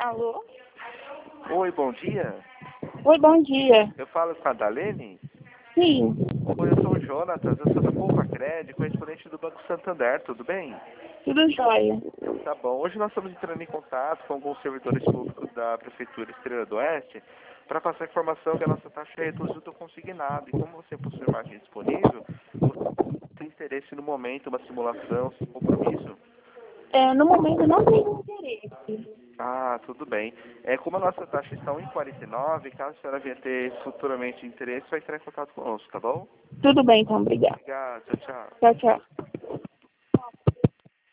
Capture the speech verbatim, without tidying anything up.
Alô? Oi, bom dia. Oi, bom dia. Eu falo com a Dalene? Sim, Oi, eu sou o Jonatas, eu sou da Poupa Cred, correspondente do Banco Santander, tudo bem? tudo jóia. Tá bom. Hoje nós estamos entrando em contato com alguns servidores públicos da Prefeitura Estrela do Oeste para passar a informação que a nossa taxa é reduzida consignado. E como você possui margem disponível, você tem interesse no momento, uma simulação, sem compromisso? É, no momento não tenho interesse. Ah, tudo bem. É, como a nossa taxa está um vírgula quarenta e nove, caso a senhora venha ter futuramente interesse, vai entrar em contato conosco, tá bom? Tudo bem, então, obrigada. Obrigado, tchau, tchau. Tchau, tchau.